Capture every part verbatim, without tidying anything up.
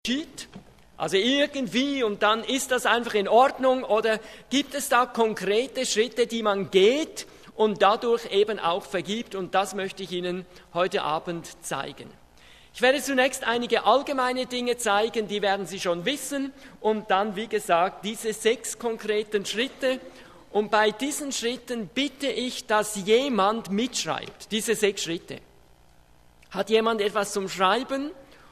geschieht? Also irgendwie und dann ist das einfach in Ordnung, oder gibt es da konkrete Schritte, die man geht und dadurch eben auch vergibt? Und das möchte ich Ihnen heute Abend zeigen. Ich werde zunächst einige allgemeine Dinge zeigen, die werden Sie schon wissen, und dann, wie gesagt, diese sechs konkreten Schritte. Und bei diesen Schritten bitte ich, dass jemand mitschreibt, diese sechs Schritte. Hat jemand etwas zum Schreiben?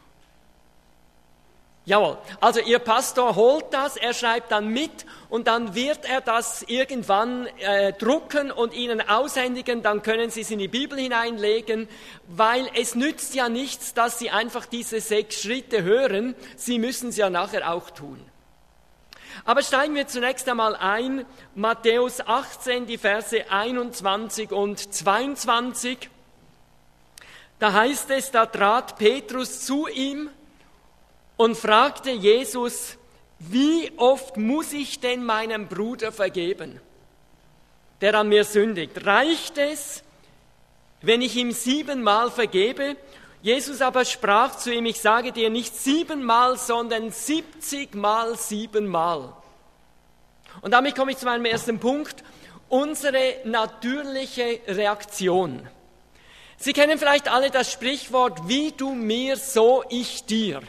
Jawohl, also Ihr Pastor holt das, er schreibt dann mit und dann wird er das irgendwann äh, drucken und Ihnen aushändigen, dann können Sie es in die Bibel hineinlegen, weil es nützt ja nichts, dass Sie einfach diese sechs Schritte hören, Sie müssen es ja nachher auch tun. Aber steigen wir zunächst einmal ein, Matthäus achtzehn, die Verse einundzwanzig und zweiundzwanzig. Da heißt es, da trat Petrus zu ihm und fragte Jesus, wie oft muss ich denn meinem Bruder vergeben, der an mir sündigt? Reicht es, wenn ich ihm siebenmal vergebe? Jesus aber sprach zu ihm, ich sage dir nicht siebenmal, sondern siebzigmal siebenmal. Und damit komme ich zu meinem ersten Punkt, unsere natürliche Reaktion. Sie kennen vielleicht alle das Sprichwort, wie du mir, so ich dir.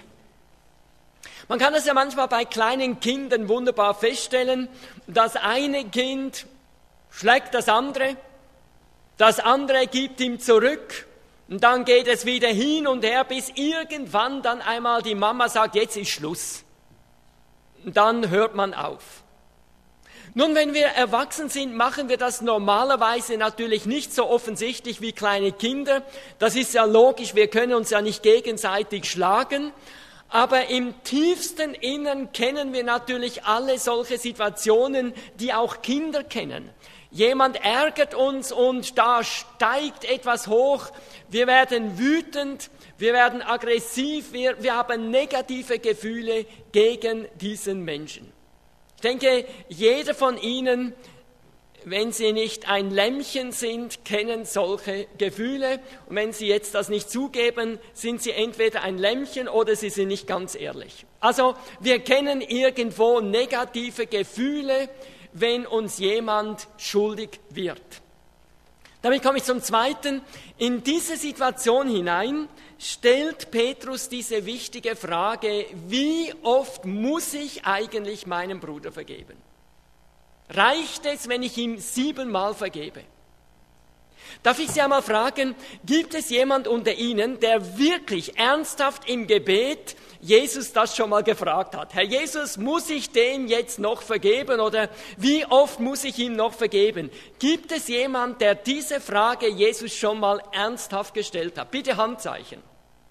Man kann das ja manchmal bei kleinen Kindern wunderbar feststellen. Das eine Kind schlägt das andere, das andere gibt ihm zurück und dann geht es wieder hin und her, bis irgendwann dann einmal die Mama sagt, jetzt ist Schluss. Und dann hört man auf. Nun, wenn wir erwachsen sind, machen wir das normalerweise natürlich nicht so offensichtlich wie kleine Kinder. Das ist ja logisch, wir können uns ja nicht gegenseitig schlagen. Aber im tiefsten Innern kennen wir natürlich alle solche Situationen, die auch Kinder kennen. Jemand ärgert uns und da steigt etwas hoch. Wir werden wütend, wir werden aggressiv, wir, wir haben negative Gefühle gegen diesen Menschen. Ich denke, jeder von Ihnen, wenn Sie nicht ein Lämmchen sind, kennen solche Gefühle. Und wenn Sie jetzt das nicht zugeben, sind Sie entweder ein Lämmchen oder Sie sind nicht ganz ehrlich. Also wir kennen irgendwo negative Gefühle, wenn uns jemand schuldig wird. Damit komme ich zum Zweiten. In diese Situation hinein stellt Petrus diese wichtige Frage, wie oft muss ich eigentlich meinem Bruder vergeben? Reicht es, wenn ich ihm siebenmal vergebe? Darf ich Sie einmal fragen, gibt es jemand unter Ihnen, der wirklich ernsthaft im Gebet Jesus das schon mal gefragt hat? Herr Jesus, muss ich dem jetzt noch vergeben oder wie oft muss ich ihm noch vergeben? Gibt es jemand, der diese Frage Jesus schon mal ernsthaft gestellt hat? Bitte Handzeichen.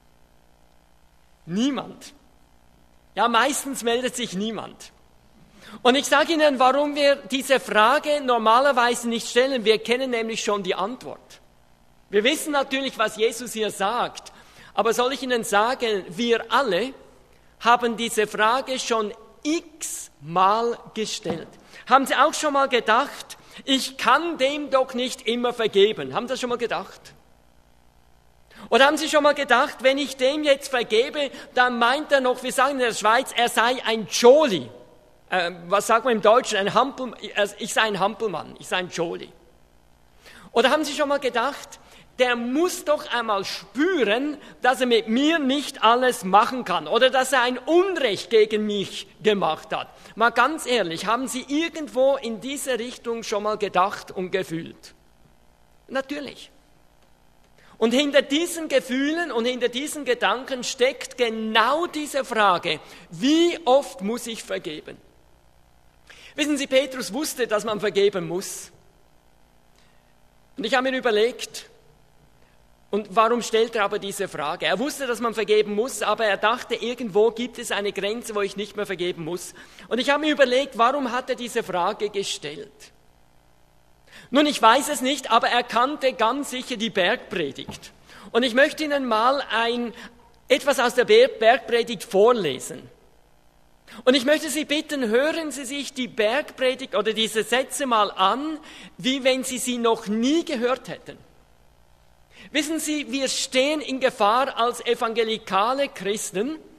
Niemand. Ja, meistens meldet sich niemand. Und ich sage Ihnen, warum wir diese Frage normalerweise nicht stellen. Wir kennen nämlich schon die Antwort. Wir wissen natürlich, was Jesus hier sagt. Aber soll ich Ihnen sagen, wir alle haben diese Frage schon x-mal gestellt. Haben Sie auch schon mal gedacht, ich kann dem doch nicht immer vergeben? Haben Sie das schon mal gedacht? Oder haben Sie schon mal gedacht, wenn ich dem jetzt vergebe, dann meint er noch, wir sagen in der Schweiz, er sei ein Joli. Äh, was sagt man im Deutschen? Ein Hampel, ich sei ein Hampelmann, ich sei ein Joli. Oder haben Sie schon mal gedacht, der muss doch einmal spüren, dass er mit mir nicht alles machen kann oder dass er ein Unrecht gegen mich gemacht hat. Mal ganz ehrlich, haben Sie irgendwo in diese Richtung schon mal gedacht und gefühlt? Natürlich. Und hinter diesen Gefühlen und hinter diesen Gedanken steckt genau diese Frage, wie oft muss ich vergeben? Wissen Sie, Petrus wusste, dass man vergeben muss. Und ich habe mir überlegt, und warum stellt er aber diese Frage? Er wusste, dass man vergeben muss, aber er dachte, irgendwo gibt es eine Grenze, wo ich nicht mehr vergeben muss. Und ich habe mir überlegt, warum hat er diese Frage gestellt? Nun, ich weiß es nicht, aber er kannte ganz sicher die Bergpredigt. Und ich möchte Ihnen mal ein, etwas aus der Bergpredigt vorlesen. Und ich möchte Sie bitten, hören Sie sich die Bergpredigt oder diese Sätze mal an, wie wenn Sie sie noch nie gehört hätten. Wissen Sie, wir stehen in Gefahr als evangelikale Christen,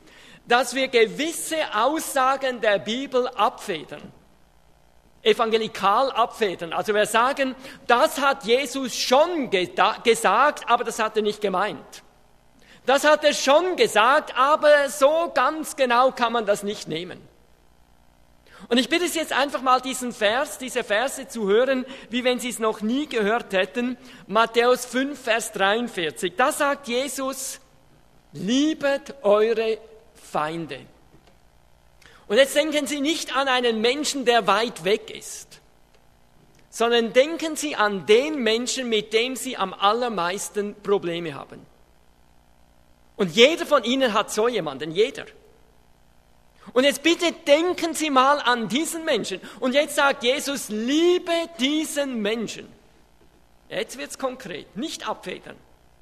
dass wir gewisse Aussagen der Bibel abfedern. Evangelikal abfedern. Also wir sagen, das hat Jesus schon gesagt, aber das hat er nicht gemeint. Das hat er schon gesagt, aber so ganz genau kann man das nicht nehmen. Und ich bitte Sie jetzt einfach mal diesen Vers, diese Verse zu hören, wie wenn Sie es noch nie gehört hätten. Matthäus fünf, Vers dreiundvierzig. Da sagt Jesus, liebet eure Feinde. Und jetzt denken Sie nicht an einen Menschen, der weit weg ist, sondern denken Sie an den Menschen, mit dem Sie am allermeisten Probleme haben. Und jeder von Ihnen hat so jemanden, jeder. Und jetzt bitte denken Sie mal an diesen Menschen. Und jetzt sagt Jesus, liebe diesen Menschen. Jetzt wird es konkret, nicht abfedern.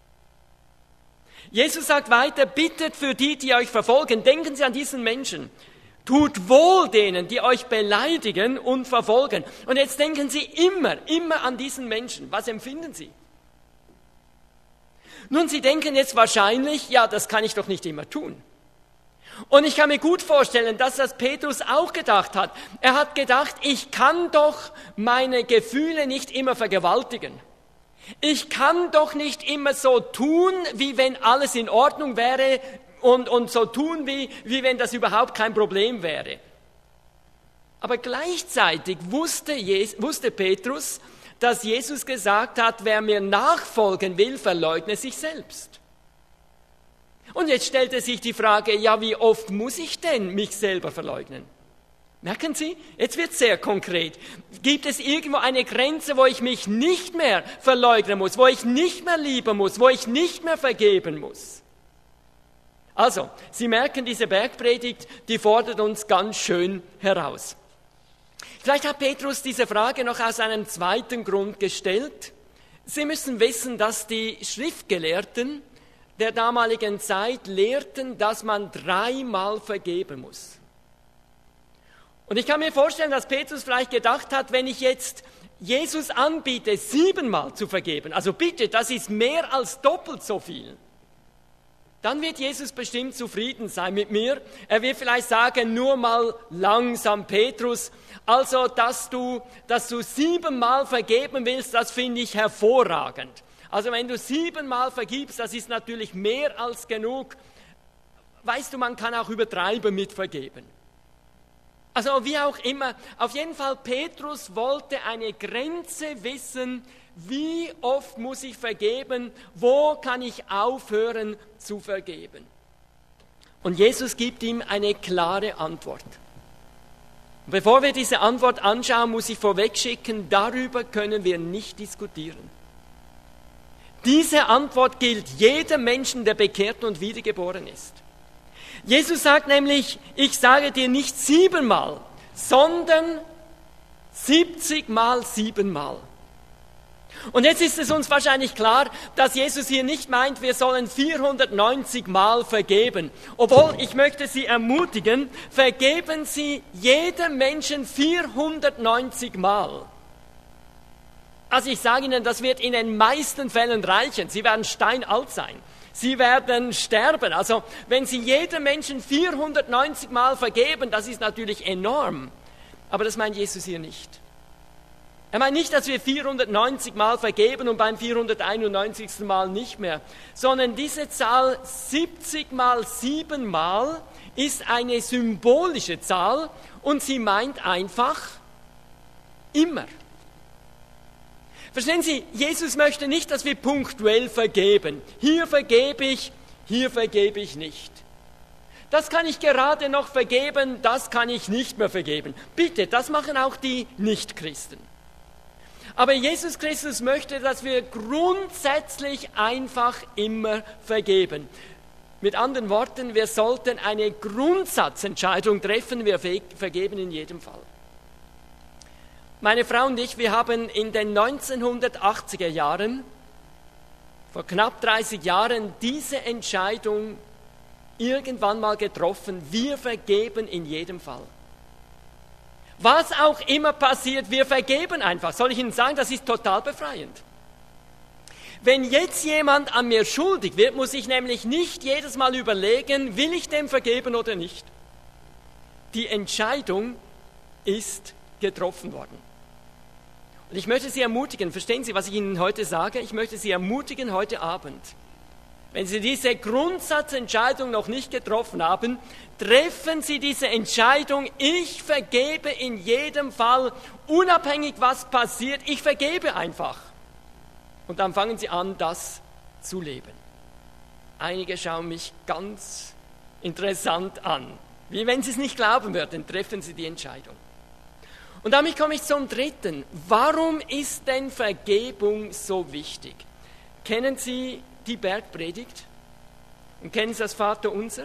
Jesus sagt weiter, bittet für die, die euch verfolgen. Denken Sie an diesen Menschen. Tut wohl denen, die euch beleidigen und verfolgen. Und jetzt denken Sie immer, immer an diesen Menschen. Was empfinden Sie? Nun, Sie denken jetzt wahrscheinlich, ja, das kann ich doch nicht immer tun. Und ich kann mir gut vorstellen, dass das Petrus auch gedacht hat. Er hat gedacht, ich kann doch meine Gefühle nicht immer vergewaltigen. Ich kann doch nicht immer so tun, wie wenn alles in Ordnung wäre und, und so tun, wie, wie wenn das überhaupt kein Problem wäre. Aber gleichzeitig wusste, Jesus, wusste Petrus, dass Jesus gesagt hat, wer mir nachfolgen will, verleugne sich selbst. Und jetzt stellte sich die Frage, ja, wie oft muss ich denn mich selber verleugnen? Merken Sie, jetzt wird es sehr konkret. Gibt es irgendwo eine Grenze, wo ich mich nicht mehr verleugnen muss, wo ich nicht mehr lieben muss, wo ich nicht mehr vergeben muss? Also, Sie merken, diese Bergpredigt, die fordert uns ganz schön heraus. Vielleicht hat Petrus diese Frage noch aus einem zweiten Grund gestellt. Sie müssen wissen, dass die Schriftgelehrten der damaligen Zeit lehrten, dass man dreimal vergeben muss. Und ich kann mir vorstellen, dass Petrus vielleicht gedacht hat, wenn ich jetzt Jesus anbiete, siebenmal zu vergeben, also bitte, das ist mehr als doppelt so viel, dann wird Jesus bestimmt zufrieden sein mit mir. Er wird vielleicht sagen, nur mal langsam, Petrus, also dass du, dass du siebenmal vergeben willst, das finde ich hervorragend. Also wenn du siebenmal vergibst, das ist natürlich mehr als genug. Weißt du, man kann auch übertreiben mit vergeben. Also wie auch immer, auf jeden Fall, Petrus wollte eine Grenze wissen, wie oft muss ich vergeben, wo kann ich aufhören zu vergeben. Und Jesus gibt ihm eine klare Antwort. Und bevor wir diese Antwort anschauen, muss ich vorwegschicken, darüber können wir nicht diskutieren. Diese Antwort gilt jedem Menschen, der bekehrt und wiedergeboren ist. Jesus sagt nämlich, ich sage dir nicht siebenmal, sondern siebzigmal siebenmal. Und jetzt ist es uns wahrscheinlich klar, dass Jesus hier nicht meint, wir sollen vierhundertneunzig Mal vergeben. Obwohl, ich möchte Sie ermutigen, vergeben Sie jedem Menschen vierhundertneunzig Mal. Also ich sage Ihnen, das wird in den meisten Fällen reichen. Sie werden steinalt sein. Sie werden sterben. Also wenn Sie jedem Menschen vierhundertneunzig Mal vergeben, das ist natürlich enorm. Aber das meint Jesus hier nicht. Er meint nicht, dass wir vierhundertneunzig Mal vergeben und beim vierhunderteinundneunzigsten Mal nicht mehr, sondern diese Zahl siebzig mal sieben Mal ist eine symbolische Zahl und sie meint einfach immer. Verstehen Sie, Jesus möchte nicht, dass wir punktuell vergeben. Hier vergebe ich, hier vergebe ich nicht. Das kann ich gerade noch vergeben, das kann ich nicht mehr vergeben. Bitte, das machen auch die Nichtchristen. Aber Jesus Christus möchte, dass wir grundsätzlich einfach immer vergeben. Mit anderen Worten, wir sollten eine Grundsatzentscheidung treffen, wir vergeben in jedem Fall. Meine Frau und ich, wir haben in den neunzehnhundertachtziger Jahren, vor knapp dreißig Jahren, diese Entscheidung irgendwann mal getroffen. Wir vergeben in jedem Fall. Was auch immer passiert, wir vergeben einfach. Soll ich Ihnen sagen, das ist total befreiend. Wenn jetzt jemand an mir schuldig wird, muss ich nämlich nicht jedes Mal überlegen, will ich dem vergeben oder nicht. Die Entscheidung ist getroffen worden. Und ich möchte Sie ermutigen, verstehen Sie, was ich Ihnen heute sage? Ich möchte Sie ermutigen heute Abend. Wenn Sie diese Grundsatzentscheidung noch nicht getroffen haben, treffen Sie diese Entscheidung, ich vergebe in jedem Fall, unabhängig was passiert, ich vergebe einfach. Und dann fangen Sie an, das zu leben. Einige schauen mich ganz interessant an. Wie wenn Sie es nicht glauben würden, treffen Sie die Entscheidung. Und damit komme ich zum Dritten. Warum ist denn Vergebung so wichtig? Kennen Sie die Bergpredigt? Und kennen Sie das Vaterunser?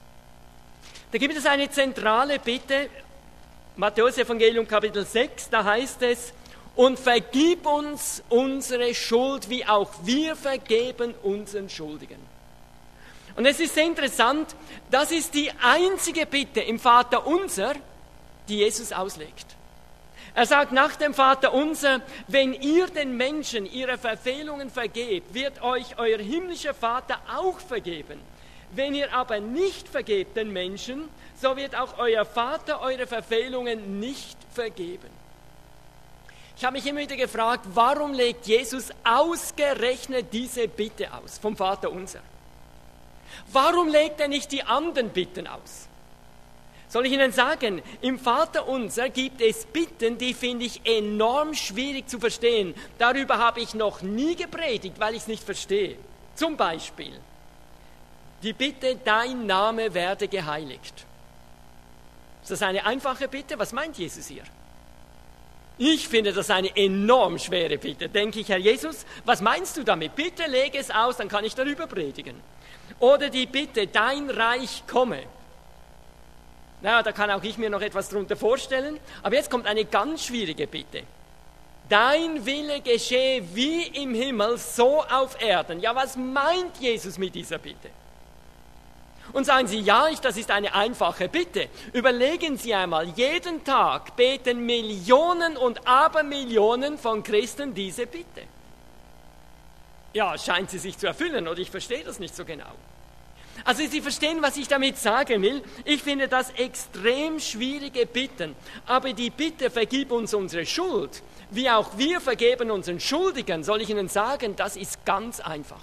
Da gibt es eine zentrale Bitte, Matthäus Evangelium Kapitel sechs, da heißt es, und vergib uns unsere Schuld, wie auch wir vergeben unseren Schuldigen. Und es ist sehr interessant, das ist die einzige Bitte im Vaterunser, die Jesus auslegt. Er sagt nach dem Vaterunser, wenn ihr den Menschen ihre Verfehlungen vergebt, wird euch euer himmlischer Vater auch vergeben. Wenn ihr aber nicht vergebt den Menschen, so wird auch euer Vater eure Verfehlungen nicht vergeben. Ich habe mich immer wieder gefragt, warum legt Jesus ausgerechnet diese Bitte aus vom Vaterunser? Warum legt er nicht die anderen Bitten aus? Soll ich Ihnen sagen, im Vaterunser gibt es Bitten, die finde ich enorm schwierig zu verstehen. Darüber habe ich noch nie gepredigt, weil ich es nicht verstehe. Zum Beispiel die Bitte, dein Name werde geheiligt. Ist das eine einfache Bitte? Was meint Jesus hier? Ich finde das eine enorm schwere Bitte. Denke ich, Herr Jesus, was meinst du damit? Bitte lege es aus, dann kann ich darüber predigen. Oder die Bitte, dein Reich komme. Naja, da kann auch ich mir noch etwas darunter vorstellen. Aber jetzt kommt eine ganz schwierige Bitte. Dein Wille geschehe wie im Himmel, so auf Erden. Ja, was meint Jesus mit dieser Bitte? Und sagen Sie, ja, ich, das ist eine einfache Bitte. Überlegen Sie einmal, jeden Tag beten Millionen und Abermillionen von Christen diese Bitte. Ja, scheint sie sich zu erfüllen oder ich verstehe das nicht so genau. Also Sie verstehen, was ich damit sagen will. Ich finde das extrem schwierige Bitten. Aber die Bitte, vergib uns unsere Schuld, wie auch wir vergeben unseren Schuldigen, soll ich Ihnen sagen, das ist ganz einfach.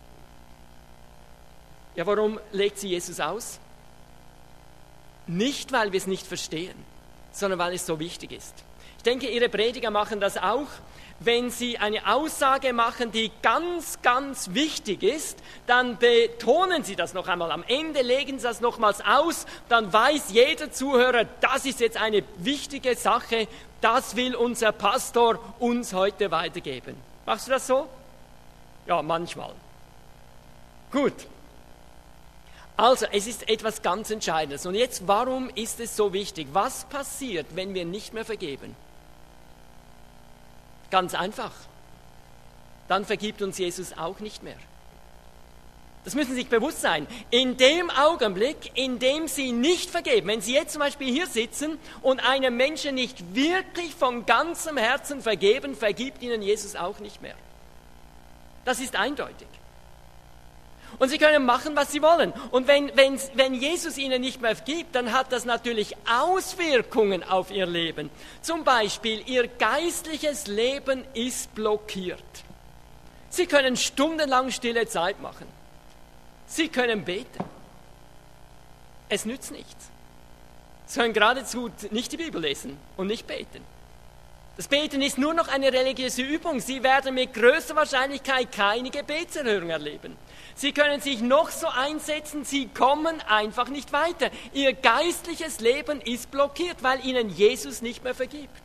Ja, warum legt sie Jesus aus? Nicht, weil wir es nicht verstehen, sondern weil es so wichtig ist. Ich denke, Ihre Prediger machen das auch. Wenn sie eine Aussage machen, die ganz, ganz wichtig ist, dann betonen sie das noch einmal. Am Ende legen sie das nochmals aus, dann weiß jeder Zuhörer, das ist jetzt eine wichtige Sache, das will unser Pastor uns heute weitergeben. Machst du das so? Ja, manchmal. Gut. Also, es ist etwas ganz Entscheidendes. Und jetzt, warum ist es so wichtig? Was passiert, wenn wir nicht mehr vergeben? Ganz einfach. Dann vergibt uns Jesus auch nicht mehr. Das müssen Sie sich bewusst sein. In dem Augenblick, in dem Sie nicht vergeben, wenn Sie jetzt zum Beispiel hier sitzen und einem Menschen nicht wirklich von ganzem Herzen vergeben, vergibt Ihnen Jesus auch nicht mehr. Das ist eindeutig. Und Sie können machen, was Sie wollen. Und wenn, wenn, wenn Jesus Ihnen nicht mehr vergibt, dann hat das natürlich Auswirkungen auf Ihr Leben. Zum Beispiel, Ihr geistliches Leben ist blockiert. Sie können stundenlang stille Zeit machen. Sie können beten. Es nützt nichts. Sie können geradezu nicht die Bibel lesen und nicht beten. Das Beten ist nur noch eine religiöse Übung. Sie werden mit größter Wahrscheinlichkeit keine Gebetserhörung erleben. Sie können sich noch so einsetzen, Sie kommen einfach nicht weiter. Ihr geistliches Leben ist blockiert, weil Ihnen Jesus nicht mehr vergibt.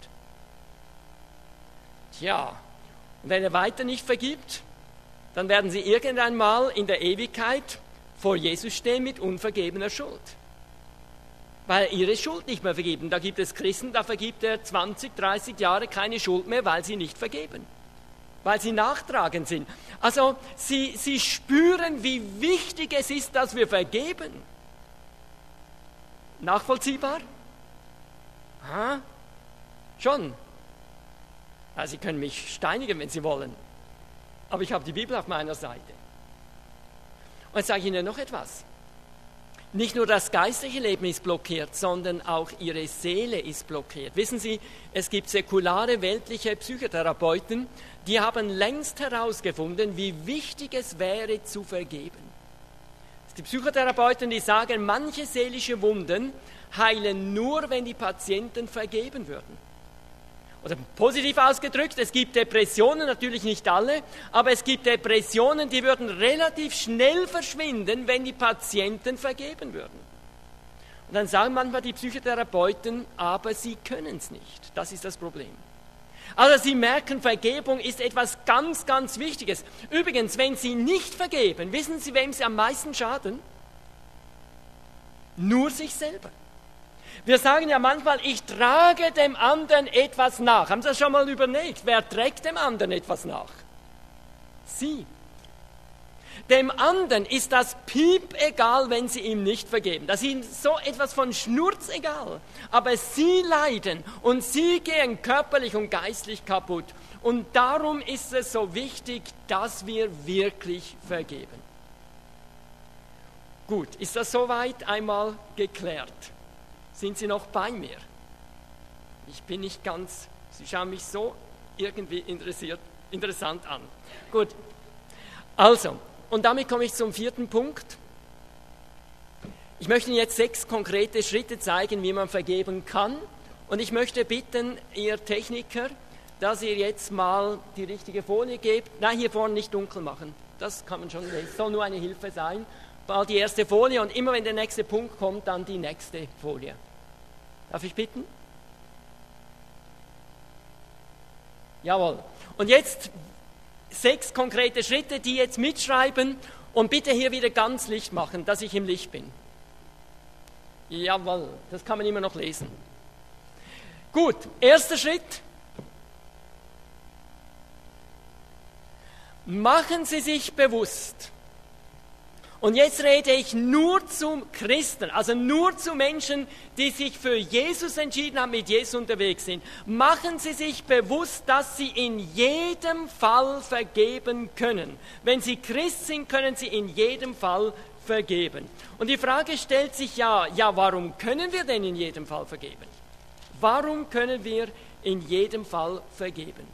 Tja, und wenn er weiter nicht vergibt, dann werden Sie irgendwann mal in der Ewigkeit vor Jesus stehen mit unvergebener Schuld. Weil ihre Schuld nicht mehr vergeben. Da gibt es Christen, da vergibt er zwanzig, dreißig Jahre keine Schuld mehr, weil sie nicht vergeben. Weil sie nachtragend sind. Also sie, sie spüren, wie wichtig es ist, dass wir vergeben. Nachvollziehbar? Ha? Schon. Also Sie können mich steinigen, wenn Sie wollen. aber ich habe die Bibel auf meiner Seite. Und jetzt sage ich Ihnen noch etwas. Nicht nur das geistliche Leben ist blockiert, sondern auch Ihre Seele ist blockiert. Wissen Sie, es gibt säkulare, weltliche Psychotherapeuten, die haben längst herausgefunden, wie wichtig es wäre, zu vergeben. Die Psychotherapeuten, die sagen, manche seelische Wunden heilen nur, wenn die Patienten vergeben würden. Oder positiv ausgedrückt, es gibt Depressionen, natürlich nicht alle, aber es gibt Depressionen, die würden relativ schnell verschwinden, wenn die Patienten vergeben würden. Und dann sagen manchmal die Psychotherapeuten, aber sie können es nicht. Das ist das Problem. Also Sie merken, Vergebung ist etwas ganz, ganz Wichtiges. Übrigens, wenn Sie nicht vergeben, wissen Sie, wem Sie am meisten schaden? Nur sich selber. Wir sagen ja manchmal, ich trage dem anderen etwas nach. Haben Sie das schon mal überlegt? Wer trägt dem anderen etwas nach? Sie. Dem anderen ist das Piep egal, wenn Sie ihm nicht vergeben. Das ist Ihnen so etwas von Schnurz egal. Aber Sie leiden und Sie gehen körperlich und geistlich kaputt. Und darum ist es so wichtig, dass wir wirklich vergeben. Gut, ist das soweit einmal geklärt? Sind Sie noch bei mir? Ich bin nicht ganz, Sie schauen mich so irgendwie interessiert, interessant an. Gut, also, und damit komme ich zum vierten Punkt. Ich möchte Ihnen jetzt sechs konkrete Schritte zeigen, wie man vergeben kann. Und ich möchte bitten, ihr Techniker, dass ihr jetzt mal die richtige Folie gebt. Nein, hier vorne nicht dunkel machen. Das kann man schon lesen. Es soll nur eine Hilfe sein. Mal die erste Folie und immer wenn der nächste Punkt kommt, dann die nächste Folie. Darf ich bitten? Jawohl. Und jetzt sechs konkrete Schritte, die jetzt mitschreiben und bitte hier wieder ganz Licht machen, dass ich im Licht bin. Jawohl, das kann man immer noch lesen. Gut, erster Schritt. Machen Sie sich bewusst. Und jetzt rede ich nur zu Christen, also nur zu Menschen, die sich für Jesus entschieden haben, mit Jesus unterwegs sind. Machen Sie sich bewusst, dass Sie in jedem Fall vergeben können. Wenn Sie Christ sind, können Sie in jedem Fall vergeben. Und die Frage stellt sich ja, ja, warum können wir denn in jedem Fall vergeben? Warum können wir in jedem Fall vergeben?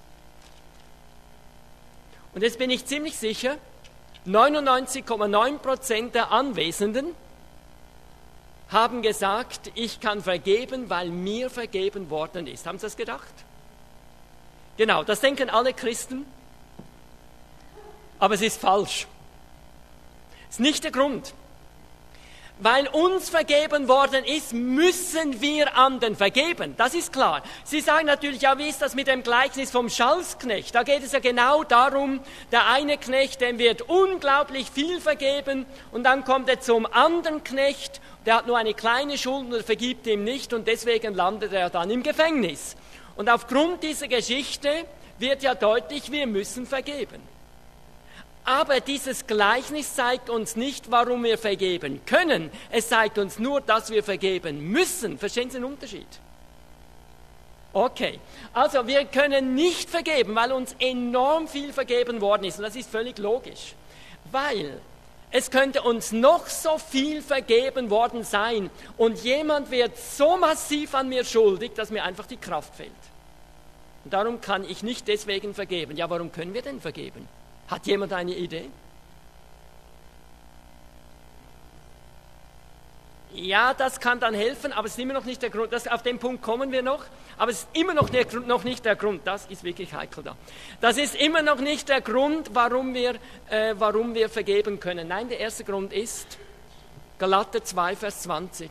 Und jetzt bin ich ziemlich sicher, neunundneunzig Komma neun Prozent der Anwesenden haben gesagt, ich kann vergeben, weil mir vergeben worden ist. Haben Sie das gedacht? Genau, das denken alle Christen, aber es ist falsch. Das ist nicht der Grund. Weil uns vergeben worden ist, müssen wir anderen vergeben. Das ist klar. Sie sagen natürlich, ja, wie ist das mit dem Gleichnis vom Schalksknecht? Da geht es ja genau darum, der eine Knecht, dem wird unglaublich viel vergeben und dann kommt er zum anderen Knecht, der hat nur eine kleine Schuld und er vergibt ihm nicht und deswegen landet er dann im Gefängnis. Und aufgrund dieser Geschichte wird ja deutlich, wir müssen vergeben. Aber dieses Gleichnis zeigt uns nicht, warum wir vergeben können. Es zeigt uns nur, dass wir vergeben müssen. Verstehen Sie den Unterschied? Okay, also wir können nicht vergeben, weil uns enorm viel vergeben worden ist. Und das ist völlig logisch. Weil es könnte uns noch so viel vergeben worden sein. Und jemand wird so massiv an mir schuldig, dass mir einfach die Kraft fehlt. Und darum kann ich nicht deswegen vergeben. Ja, warum können wir denn vergeben? Hat jemand eine Idee? Ja, das kann dann helfen, aber es ist immer noch nicht der Grund. Das, auf den Punkt kommen wir noch, aber es ist immer noch, der, noch nicht der Grund. Das ist wirklich heikel da. Das ist immer noch nicht der Grund, warum wir, äh, warum wir vergeben können. Nein, der erste Grund ist Galater zwei, Vers zwanzig.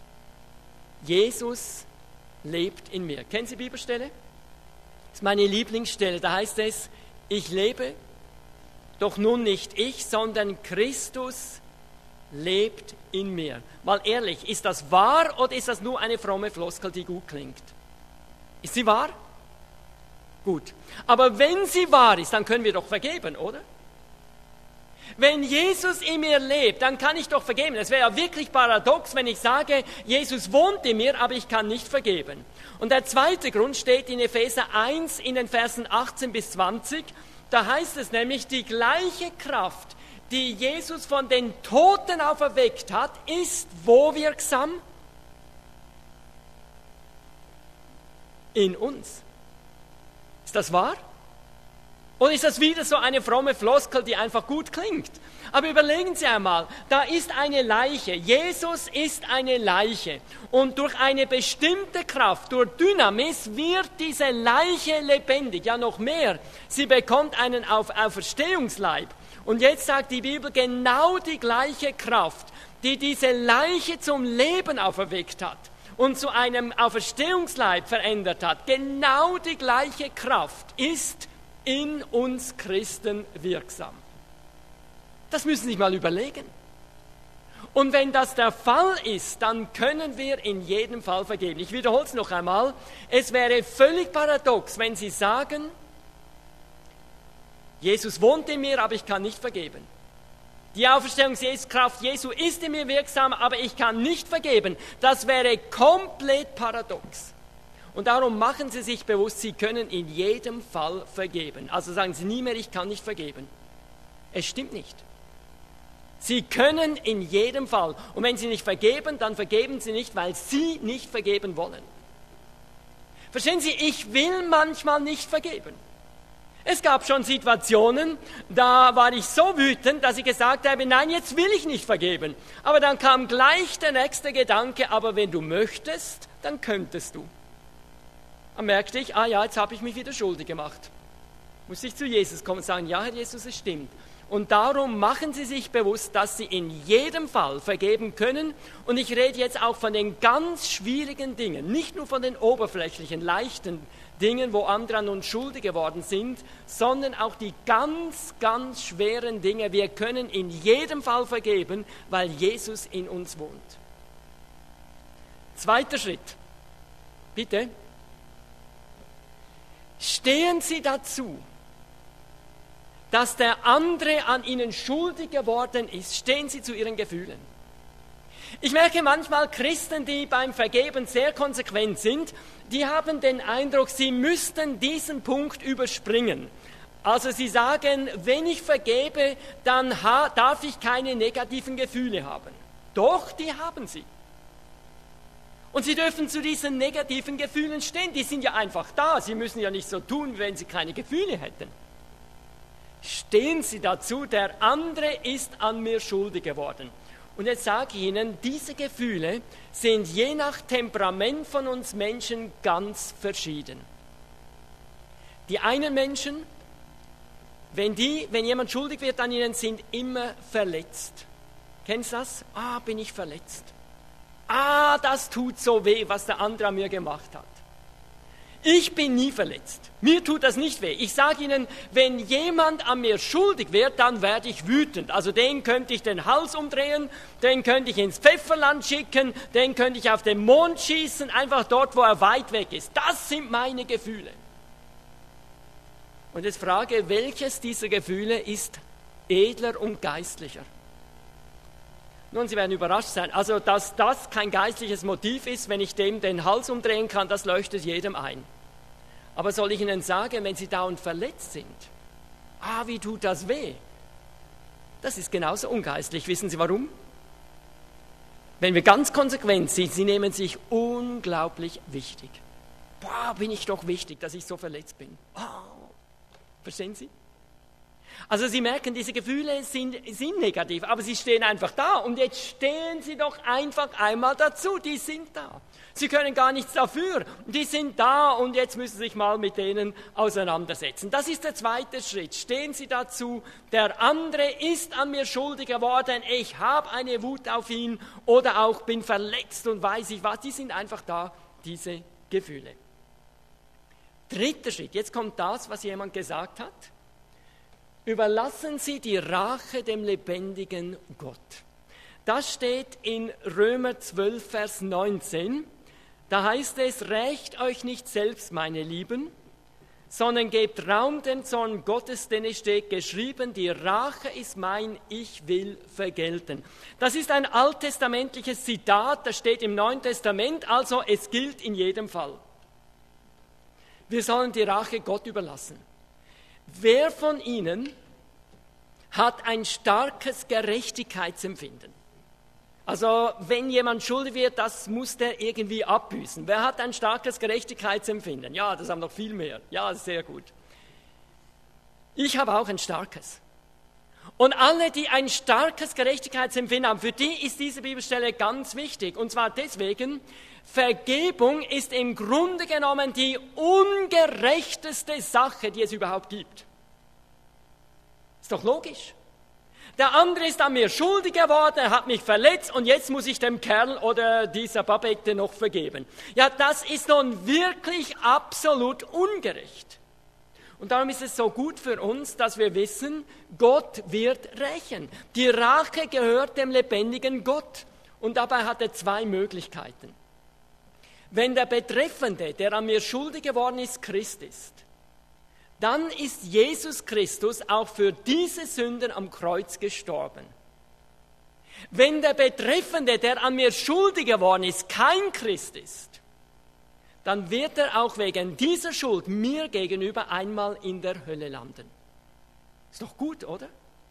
Jesus lebt in mir. Kennen Sie die Bibelstelle? Das ist meine Lieblingsstelle. Da heißt es, ich lebe, doch nun nicht ich, sondern Christus lebt in mir. Mal ehrlich, ist das wahr oder ist das nur eine fromme Floskel, die gut klingt? Ist sie wahr? Gut. Aber wenn sie wahr ist, dann können wir doch vergeben, oder? Wenn Jesus in mir lebt, dann kann ich doch vergeben. Es wäre ja wirklich paradox, wenn ich sage, Jesus wohnt in mir, aber ich kann nicht vergeben. Und der zweite Grund steht in Epheser eins in den Versen achtzehn bis zwanzig. Da heißt es nämlich, die gleiche Kraft, die Jesus von den Toten auferweckt hat, ist wo wirksam? In uns. Ist das wahr? Oder ist das wieder so eine fromme Floskel, die einfach gut klingt? Aber überlegen Sie einmal, da ist eine Leiche, Jesus ist eine Leiche und durch eine bestimmte Kraft, durch Dynamis wird diese Leiche lebendig, ja noch mehr, sie bekommt einen Auf- Auferstehungsleib. Und jetzt sagt die Bibel, genau die gleiche Kraft, die diese Leiche zum Leben auferweckt hat und zu einem Auferstehungsleib verändert hat, genau die gleiche Kraft ist in uns Christen wirksam. Das müssen Sie sich mal überlegen. Und wenn das der Fall ist, dann können wir in jedem Fall vergeben. Ich wiederhole es noch einmal. Es wäre völlig paradox, wenn Sie sagen, Jesus wohnt in mir, aber ich kann nicht vergeben. Die Auferstehungskraft Jesu ist in mir wirksam, aber ich kann nicht vergeben. Das wäre komplett paradox. Und darum machen Sie sich bewusst, Sie können in jedem Fall vergeben. Also sagen Sie nie mehr, ich kann nicht vergeben. Es stimmt nicht. Sie können in jedem Fall. Und wenn Sie nicht vergeben, dann vergeben Sie nicht, weil Sie nicht vergeben wollen. Verstehen Sie, ich will manchmal nicht vergeben. Es gab schon Situationen, da war ich so wütend, dass ich gesagt habe, nein, jetzt will ich nicht vergeben. Aber dann kam gleich der nächste Gedanke, aber wenn du möchtest, dann könntest du. Dann merkte ich, ah ja, jetzt habe ich mich wieder schuldig gemacht. Muss ich zu Jesus kommen und sagen, ja, Herr Jesus, es stimmt. Und darum machen Sie sich bewusst, dass Sie in jedem Fall vergeben können. Und ich rede jetzt auch von den ganz schwierigen Dingen, nicht nur von den oberflächlichen, leichten Dingen, wo andere an uns schuldig geworden sind, sondern auch die ganz, ganz schweren Dinge. Wir können in jedem Fall vergeben, weil Jesus in uns wohnt. Zweiter Schritt. Bitte. Stehen Sie dazu, dass der andere an Ihnen schuldig geworden ist. Stehen Sie zu Ihren Gefühlen. Ich merke manchmal Christen, die beim Vergeben sehr konsequent sind, die haben den Eindruck, sie müssten diesen Punkt überspringen. Also sie sagen, wenn ich vergebe, dann ha- darf ich keine negativen Gefühle haben. Doch, die haben sie. Und sie dürfen zu diesen negativen Gefühlen stehen, die sind ja einfach da. Sie müssen ja nicht so tun, wenn sie keine Gefühle hätten. Stehen Sie dazu, der andere ist an mir schuldig geworden. Und jetzt sage ich Ihnen, diese Gefühle sind je nach Temperament von uns Menschen ganz verschieden. Die einen Menschen, wenn, die, wenn jemand schuldig wird an ihnen, sind immer verletzt. Kennst du das? Ah, bin ich verletzt. Ah, das tut so weh, was der andere an mir gemacht hat. Ich bin nie verletzt. Mir tut das nicht weh. Ich sage Ihnen, wenn jemand an mir schuldig wird, dann werde ich wütend. Also den könnte ich den Hals umdrehen, den könnte ich ins Pfefferland schicken, den könnte ich auf den Mond schießen, einfach dort, wo er weit weg ist. Das sind meine Gefühle. Und jetzt frage, welches dieser Gefühle ist edler und geistlicher? Nun, Sie werden überrascht sein. Also, dass das kein geistliches Motiv ist, wenn ich dem den Hals umdrehen kann, das leuchtet jedem ein. Aber soll ich Ihnen sagen, wenn Sie dauernd verletzt sind, ah, wie tut das weh? Das ist genauso ungeistlich. Wissen Sie warum? Wenn wir ganz konsequent sind, Sie nehmen sich unglaublich wichtig. Boah, bin ich doch wichtig, dass ich so verletzt bin. Oh. Verstehen Sie? Also Sie merken, diese Gefühle sind, sind negativ, aber sie stehen einfach da. Und jetzt stehen Sie doch einfach einmal dazu, die sind da. Sie können gar nichts dafür, die sind da und jetzt müssen Sie sich mal mit denen auseinandersetzen. Das ist der zweite Schritt. Stehen Sie dazu, der andere ist an mir schuldig geworden, ich habe eine Wut auf ihn oder auch bin verletzt und weiß ich was. Die sind einfach da, diese Gefühle. Dritter Schritt, jetzt kommt das, was jemand gesagt hat. Überlassen Sie die Rache dem lebendigen Gott. Das steht in Römer zwölf, Vers neunzehn. Da heißt es, rächt euch nicht selbst, meine Lieben, sondern gebt Raum dem Zorn Gottes, denn es steht geschrieben, die Rache ist mein, ich will vergelten. Das ist ein alttestamentliches Zitat, das steht im Neuen Testament, also es gilt in jedem Fall. Wir sollen die Rache Gott überlassen. wer von Ihnen hat ein starkes Gerechtigkeitsempfinden? Also wenn jemand schuldig wird, das muss der irgendwie abbüßen. Wer hat ein starkes Gerechtigkeitsempfinden? Ja, das haben noch viel mehr. Ja, sehr gut. Ich habe auch ein starkes. Und alle, die ein starkes Gerechtigkeitsempfinden haben, für die ist diese Bibelstelle ganz wichtig. Und zwar deswegen, Vergebung ist im Grunde genommen die ungerechteste Sache, die es überhaupt gibt. Ist doch logisch. Der andere ist an mir schuldig geworden, er hat mich verletzt und jetzt muss ich dem Kerl oder dieser Babette noch vergeben. Ja, das ist nun wirklich absolut ungerecht. Und darum ist es so gut für uns, dass wir wissen, Gott wird rächen. Die Rache gehört dem lebendigen Gott. Und dabei hat er zwei Möglichkeiten. Wenn der Betreffende, der an mir schuldig geworden ist, Christ ist, dann ist Jesus Christus auch für diese Sünden am Kreuz gestorben. Wenn der Betreffende, der an mir schuldig geworden ist, kein Christ ist, dann wird er auch wegen dieser Schuld mir gegenüber einmal in der Hölle landen. Ist doch gut, oder?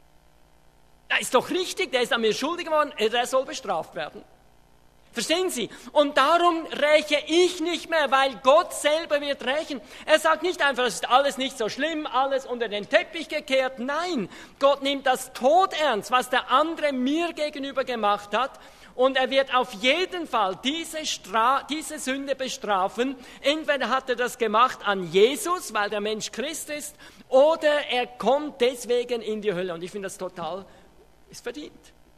Das ist doch richtig, der ist an mir schuldig geworden, der soll bestraft werden. Verstehen Sie? Und darum räche ich nicht mehr, weil Gott selber wird rächen. Er sagt nicht einfach, es ist alles nicht so schlimm, alles unter den Teppich gekehrt. Nein, Gott nimmt das todernst, was der andere mir gegenüber gemacht hat. Und er wird auf jeden Fall diese, Stra- diese Sünde bestrafen. Entweder hat er das gemacht an Jesus, weil der Mensch Christ ist, oder er kommt deswegen in die Hölle. Und ich finde das total, ist verdient.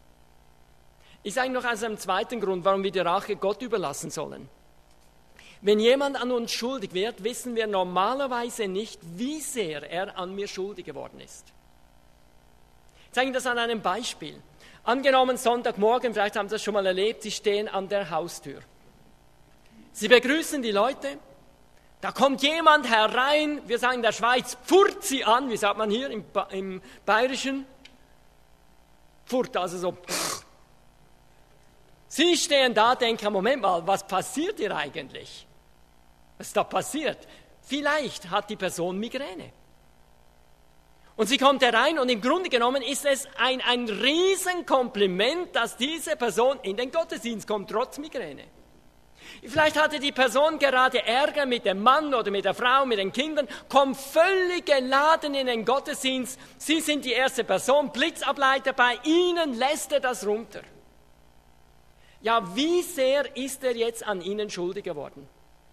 Ich sage noch aus einem zweiten Grund, warum wir die Rache Gott überlassen sollen. Wenn jemand an uns schuldig wird, wissen wir normalerweise nicht, wie sehr er an mir schuldig geworden ist. Ich zeige Ihnen das an einem Beispiel. Angenommen Sonntagmorgen, vielleicht haben Sie das schon mal erlebt, Sie stehen an der Haustür. Sie begrüßen die Leute, da kommt jemand herein, wir sagen in der Schweiz, pfurrt sie an, wie sagt man hier im, ba- im Bayerischen? Pfurrt, also so pff. Sie stehen da, denken, Moment mal, was passiert hier eigentlich? Was ist da passiert? Vielleicht hat die Person Migräne. Und sie kommt herein und im Grunde genommen ist es ein, ein Riesenkompliment, dass diese Person in den Gottesdienst kommt, trotz Migräne. Vielleicht hatte die Person gerade Ärger mit dem Mann oder mit der Frau, mit den Kindern, kommt völlig geladen in den Gottesdienst. Sie sind die erste Person, Blitzableiter, bei Ihnen lässt er das runter. Ja, wie sehr ist er jetzt an Ihnen schuldig geworden?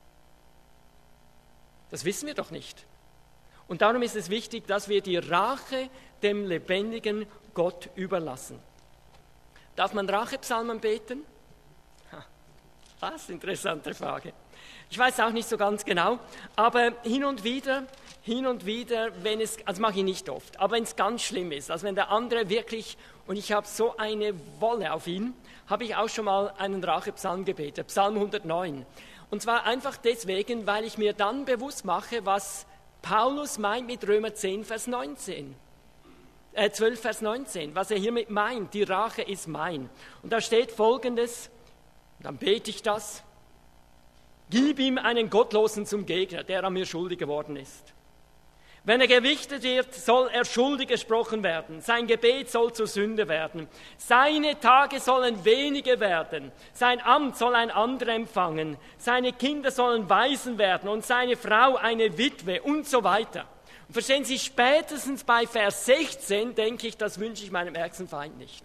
Das wissen wir doch nicht. Und darum ist es wichtig, dass wir die Rache dem lebendigen Gott überlassen. Darf man Rachepsalmen beten? Ha, das ist eine interessante Frage. Ich weiß auch nicht so ganz genau, aber hin und wieder, hin und wieder, wenn es, also mache ich nicht oft, aber wenn es ganz schlimm ist, also wenn der andere wirklich, und ich habe so eine Wolle auf ihn, habe ich auch schon mal einen Rachepsalm gebetet, Psalm hundertneun. Und zwar einfach deswegen, weil ich mir dann bewusst mache, was Paulus meint mit Römer zehn, Vers neunzehn. Äh, zwölf, Vers neunzehn, was er hiermit meint, die Rache ist mein. Und da steht Folgendes, dann bete ich das, gib ihm einen Gottlosen zum Gegner, der an mir schuldig geworden ist. Wenn er gewichtet wird, soll er schuldig gesprochen werden. Sein Gebet soll zur Sünde werden. Seine Tage sollen wenige werden. Sein Amt soll ein anderer empfangen. Seine Kinder sollen Waisen werden und seine Frau eine Witwe und so weiter. Und verstehen Sie, spätestens bei Vers sechzehn denke ich, das wünsche ich meinem ärgsten Feind nicht.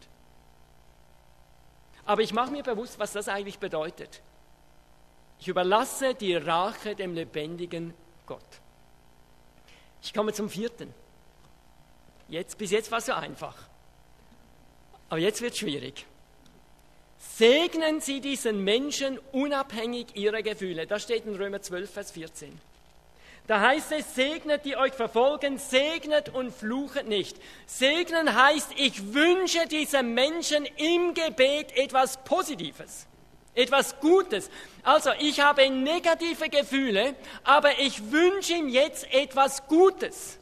Aber ich mache mir bewusst, was das eigentlich bedeutet. Ich überlasse die Rache dem lebendigen Gott. Ich komme zum vierten. Jetzt, bis jetzt war es so einfach. Aber jetzt wird es schwierig. Segnen Sie diesen Menschen unabhängig ihrer Gefühle. Das steht in Römer zwölf, Vers vierzehn. Da heißt es, segnet, die euch verfolgen, segnet und fluchet nicht. Segnen heißt, ich wünsche diesem Menschen im Gebet etwas Positives. Etwas Gutes. Also ich habe negative Gefühle, aber ich wünsche ihm jetzt etwas Gutes.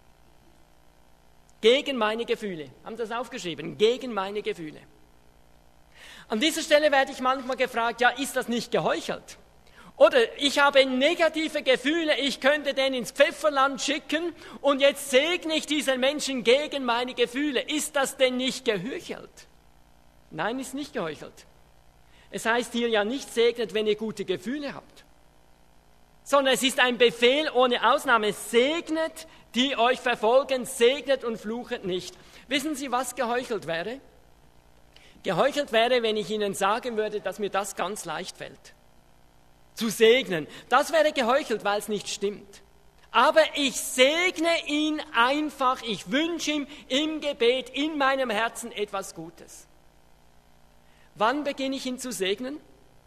Gegen meine Gefühle. Haben das aufgeschrieben? Gegen meine Gefühle. An dieser Stelle werde ich manchmal gefragt, ja, ist das nicht geheuchelt? Oder ich habe negative Gefühle, ich könnte den ins Pfefferland schicken und jetzt segne ich diesen Menschen gegen meine Gefühle. Ist das denn nicht geheuchelt? Nein, ist nicht geheuchelt. Es heißt hier ja nicht segnet, wenn ihr gute Gefühle habt, sondern es ist ein Befehl ohne Ausnahme. Segnet, die euch verfolgen, segnet und fluchet nicht. Wissen Sie, was geheuchelt wäre? Geheuchelt wäre, wenn ich Ihnen sagen würde, dass mir das ganz leicht fällt. Zu segnen. Das wäre geheuchelt, weil es nicht stimmt. Aber ich segne ihn einfach, ich wünsche ihm im Gebet, in meinem Herzen etwas Gutes. Wann beginne ich ihn zu segnen?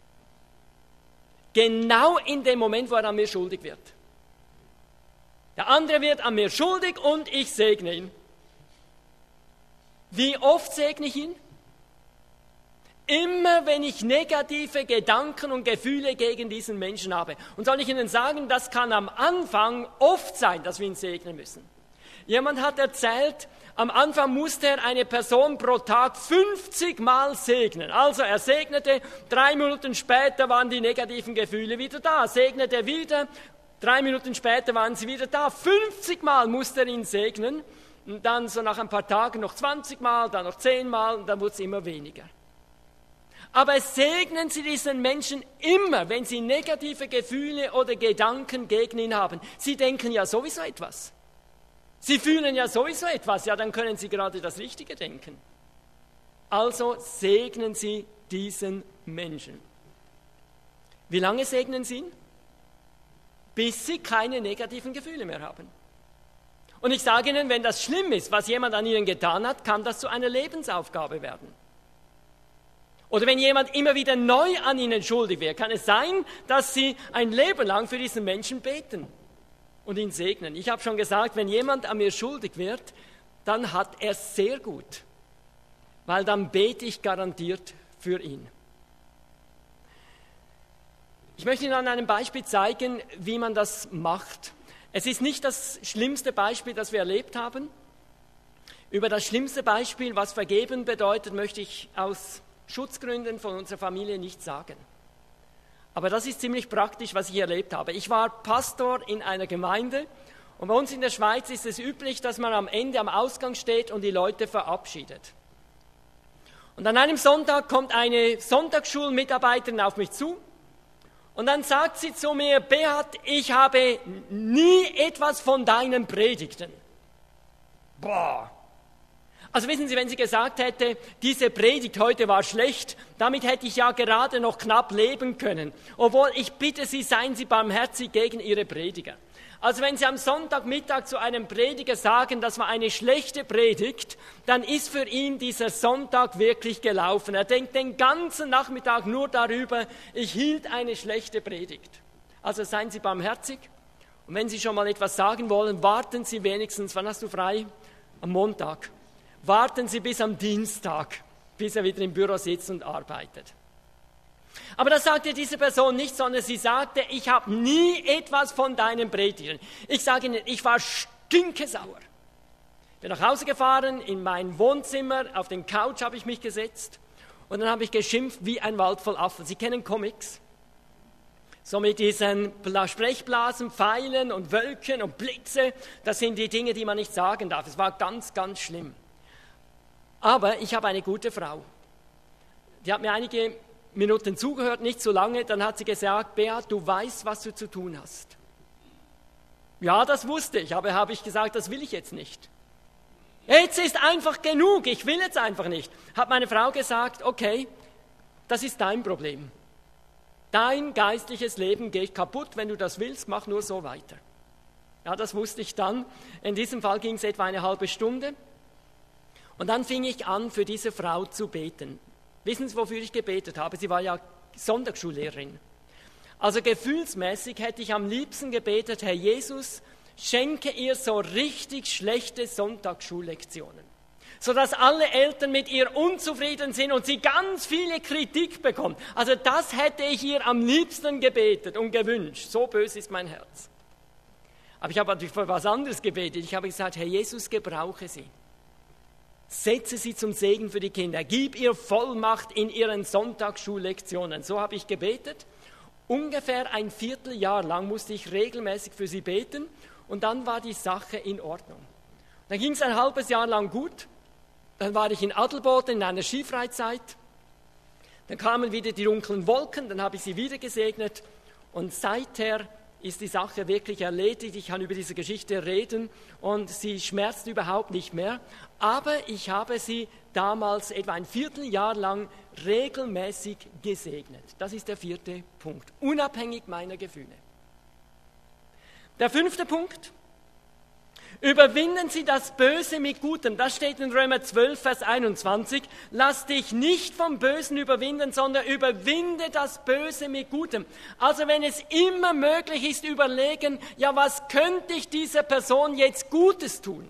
Genau in dem Moment, wo er an mir schuldig wird. Der andere wird an mir schuldig und ich segne ihn. Wie oft segne ich ihn? Immer wenn ich negative Gedanken und Gefühle gegen diesen Menschen habe. Und soll ich Ihnen sagen, das kann am Anfang oft sein, dass wir ihn segnen müssen. Jemand hat erzählt, am Anfang musste er eine Person pro Tag fünfzig Mal segnen. Also er segnete, drei Minuten später waren die negativen Gefühle wieder da. Segnete wieder, drei Minuten später waren sie wieder da. fünfzig Mal musste er ihn segnen. Und dann so nach ein paar Tagen noch zwanzig Mal, dann noch zehn Mal und dann wurde es immer weniger. Aber segnen Sie diesen Menschen immer, wenn Sie negative Gefühle oder Gedanken gegen ihn haben. Sie denken ja sowieso etwas. Sie fühlen ja sowieso etwas, ja, dann können Sie gerade das Richtige denken. Also segnen Sie diesen Menschen. Wie lange segnen Sie ihn? Bis Sie keine negativen Gefühle mehr haben. Und ich sage Ihnen, wenn das schlimm ist, was jemand an Ihnen getan hat, kann das zu einer Lebensaufgabe werden. Oder wenn jemand immer wieder neu an Ihnen schuldig wird, kann es sein, dass Sie ein Leben lang für diesen Menschen beten und ihn segnen. Ich habe schon gesagt, wenn jemand an mir schuldig wird, dann hat er es sehr gut, weil dann bete ich garantiert für ihn. Ich möchte Ihnen an einem Beispiel zeigen, wie man das macht. Es ist nicht das schlimmste Beispiel, das wir erlebt haben. Über das schlimmste Beispiel, was vergeben bedeutet, möchte ich aus Schutzgründen von unserer Familie nicht sagen. Aber das ist ziemlich praktisch, was ich erlebt habe. Ich war Pastor in einer Gemeinde und bei uns in der Schweiz ist es üblich, dass man am Ende am Ausgang steht und die Leute verabschiedet. Und an einem Sonntag kommt eine Sonntagsschulmitarbeiterin auf mich zu und dann sagt sie zu mir: Beat, ich habe nie etwas von deinen Predigten. Boah! Also wissen Sie, wenn sie gesagt hätte, diese Predigt heute war schlecht, damit hätte ich ja gerade noch knapp leben können. Obwohl, ich bitte Sie, seien Sie barmherzig gegen Ihre Prediger. Also wenn Sie am Sonntagmittag zu einem Prediger sagen, das war eine schlechte Predigt, dann ist für ihn dieser Sonntag wirklich gelaufen. Er denkt den ganzen Nachmittag nur darüber, ich hielt eine schlechte Predigt. Also seien Sie barmherzig. Und wenn Sie schon mal etwas sagen wollen, warten Sie wenigstens, wann hast du frei? Am Montag. Warten Sie bis am Dienstag, bis er wieder im Büro sitzt und arbeitet. Aber das sagte diese Person nicht, sondern sie sagte, ich habe nie etwas von deinen Predigern. Ich sage Ihnen, ich war stinkesauer. Bin nach Hause gefahren, in mein Wohnzimmer, auf den Couch habe ich mich gesetzt und dann habe ich geschimpft wie ein Wald voll Affen. Sie kennen Comics? So mit diesen Sprechblasen, Pfeilen und Wölkchen und Blitze, das sind die Dinge, die man nicht sagen darf. Es war ganz, ganz schlimm. Aber ich habe eine gute Frau. Die hat mir einige Minuten zugehört, nicht so lange. Dann hat sie gesagt, Beat, du weißt, was du zu tun hast. Ja, das wusste ich, aber habe ich gesagt, das will ich jetzt nicht. Jetzt ist einfach genug, ich will jetzt einfach nicht. Hat meine Frau gesagt, okay, das ist dein Problem. Dein geistliches Leben geht kaputt, wenn du das willst, mach nur so weiter. Ja, das wusste ich dann. In diesem Fall ging es etwa eine halbe Stunde. Und dann fing ich an, für diese Frau zu beten. Wissen Sie, wofür ich gebetet habe? Sie war ja Sonntagsschullehrerin. Also gefühlsmäßig hätte ich am liebsten gebetet, Herr Jesus, schenke ihr so richtig schlechte Sonntagsschullektionen, sodass alle Eltern mit ihr unzufrieden sind und sie ganz viele Kritik bekommt. Also das hätte ich ihr am liebsten gebetet und gewünscht. So böse ist mein Herz. Aber ich habe natürlich für was anderes gebetet. Ich habe gesagt, Herr Jesus, gebrauche sie. Setze sie zum Segen für die Kinder. Gib ihr Vollmacht in ihren Sonntagsschullektionen. So habe ich gebetet. Ungefähr ein Vierteljahr lang musste ich regelmäßig für sie beten und dann war die Sache in Ordnung. Dann ging es ein halbes Jahr lang gut, dann war ich in Adelboden in einer Skifreizeit, dann kamen wieder die dunklen Wolken, dann habe ich sie wieder gesegnet und seither ist die Sache wirklich erledigt. Ich kann über diese Geschichte reden und sie schmerzt überhaupt nicht mehr. Aber ich habe sie damals etwa ein Vierteljahr lang regelmäßig gesegnet. Das ist der vierte Punkt, unabhängig meiner Gefühle. Der fünfte Punkt: Überwinden Sie das Böse mit Gutem. Das steht in Römer zwölf, Vers einundzwanzig. Lass dich nicht vom Bösen überwinden, sondern überwinde das Böse mit Gutem. Also wenn es immer möglich ist, überlegen, ja, was könnte ich dieser Person jetzt Gutes tun?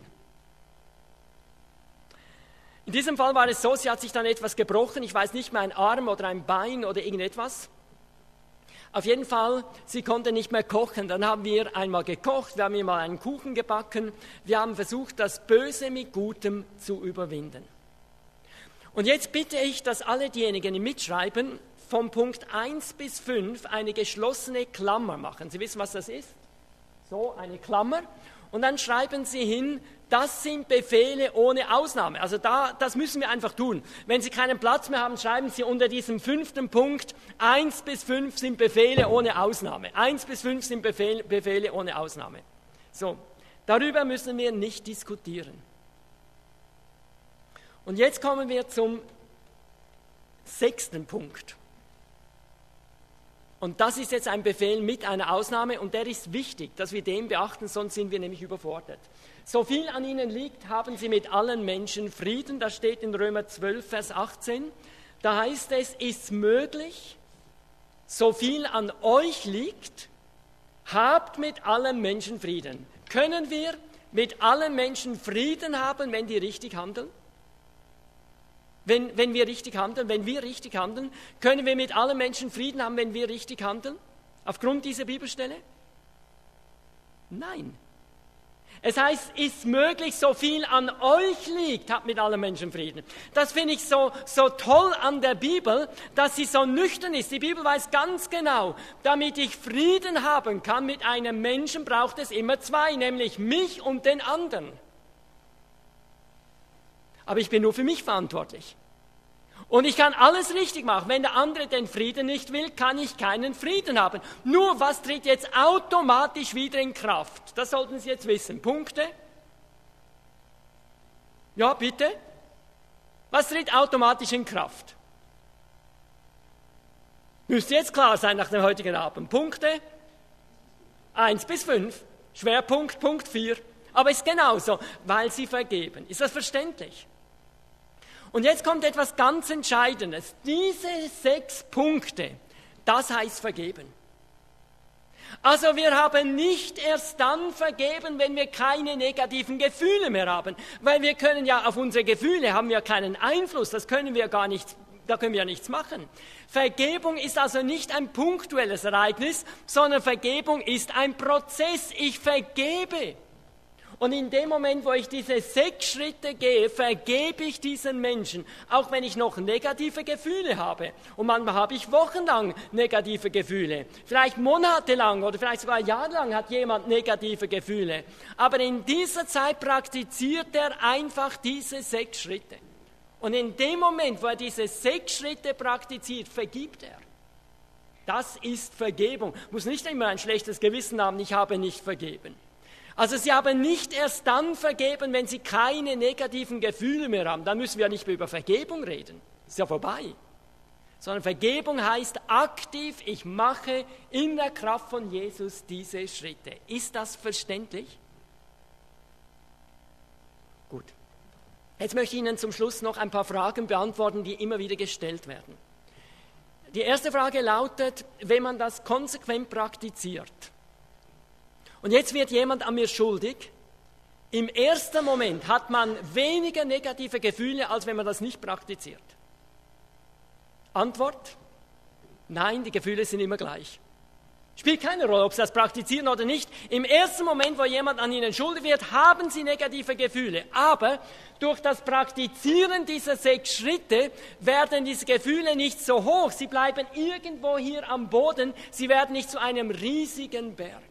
In diesem Fall war es so, sie hat sich dann etwas gebrochen, ich weiß nicht mehr, ein Arm oder ein Bein oder irgendetwas. Auf jeden Fall, sie konnte nicht mehr kochen. Dann haben wir einmal gekocht, wir haben ihr mal einen Kuchen gebacken. Wir haben versucht, das Böse mit Gutem zu überwinden. Und jetzt bitte ich, dass alle diejenigen, die mitschreiben, vom Punkt eins bis fünf eine geschlossene Klammer machen. Sie wissen, was das ist? So, eine Klammer. Und dann schreiben Sie hin, das sind Befehle ohne Ausnahme. Also da, das müssen wir einfach tun. Wenn Sie keinen Platz mehr haben, schreiben Sie unter diesem fünften Punkt, eins bis fünf sind Befehle ohne Ausnahme. eins bis fünf sind Befehl, Befehle ohne Ausnahme. So, darüber müssen wir nicht diskutieren. Und jetzt kommen wir zum sechsten Punkt. Und das ist jetzt ein Befehl mit einer Ausnahme und der ist wichtig, dass wir den beachten, sonst sind wir nämlich überfordert. So viel an ihnen liegt, haben sie mit allen Menschen Frieden. Das steht in Römer zwölf, Vers achtzehn. Da heißt es, ist möglich, so viel an euch liegt, habt mit allen Menschen Frieden. Können wir mit allen Menschen Frieden haben, wenn die richtig handeln? Wenn, wenn wir richtig handeln, wenn wir richtig handeln, können wir mit allen Menschen Frieden haben, wenn wir richtig handeln? Aufgrund dieser Bibelstelle? Nein. Es heißt, ist möglich, so viel an euch liegt, habt mit allen Menschen Frieden. Das finde ich so, so toll an der Bibel, dass sie so nüchtern ist. Die Bibel weiß ganz genau, damit ich Frieden haben kann mit einem Menschen, braucht es immer zwei, nämlich mich und den anderen. Aber ich bin nur für mich verantwortlich. Und ich kann alles richtig machen. Wenn der andere den Frieden nicht will, kann ich keinen Frieden haben. Nur was tritt jetzt automatisch wieder in Kraft? Das sollten Sie jetzt wissen. Punkte? Ja, bitte? Was tritt automatisch in Kraft? Müsste jetzt klar sein nach dem heutigen Abend. Punkte? Eins bis fünf. Schwerpunkt, Punkt vier. Aber ist genauso, weil Sie vergeben. Ist das verständlich? Und jetzt kommt etwas ganz Entscheidendes. Diese sechs Punkte, das heißt vergeben. Also wir haben nicht erst dann vergeben, wenn wir keine negativen Gefühle mehr haben. Weil wir können ja, auf unsere Gefühle haben wir keinen Einfluss, das können wir gar nicht, da können wir ja nichts machen. Vergebung ist also nicht ein punktuelles Ereignis, sondern Vergebung ist ein Prozess. Ich vergebe. Und in dem Moment, wo ich diese sechs Schritte gehe, vergebe ich diesen Menschen, auch wenn ich noch negative Gefühle habe. Und manchmal habe ich wochenlang negative Gefühle. Vielleicht monatelang oder vielleicht sogar jahrelang hat jemand negative Gefühle. Aber in dieser Zeit praktiziert er einfach diese sechs Schritte. Und in dem Moment, wo er diese sechs Schritte praktiziert, vergibt er. Das ist Vergebung. Muss nicht immer ein schlechtes Gewissen haben, ich habe nicht vergeben. Also Sie haben nicht erst dann vergeben, wenn Sie keine negativen Gefühle mehr haben. Dann müssen wir ja nicht mehr über Vergebung reden. Ist ja vorbei. Sondern Vergebung heißt aktiv, ich mache in der Kraft von Jesus diese Schritte. Ist das verständlich? Gut. Jetzt möchte ich Ihnen zum Schluss noch ein paar Fragen beantworten, die immer wieder gestellt werden. Die erste Frage lautet, wenn man das konsequent praktiziert. Und jetzt wird jemand an mir schuldig. Im ersten Moment hat man weniger negative Gefühle, als wenn man das nicht praktiziert. Antwort? Nein, die Gefühle sind immer gleich. Spielt keine Rolle, ob sie das praktizieren oder nicht. Im ersten Moment, wo jemand an ihnen schuldig wird, haben sie negative Gefühle. Aber durch das Praktizieren dieser sechs Schritte werden diese Gefühle nicht so hoch. Sie bleiben irgendwo hier am Boden. Sie werden nicht zu einem riesigen Berg.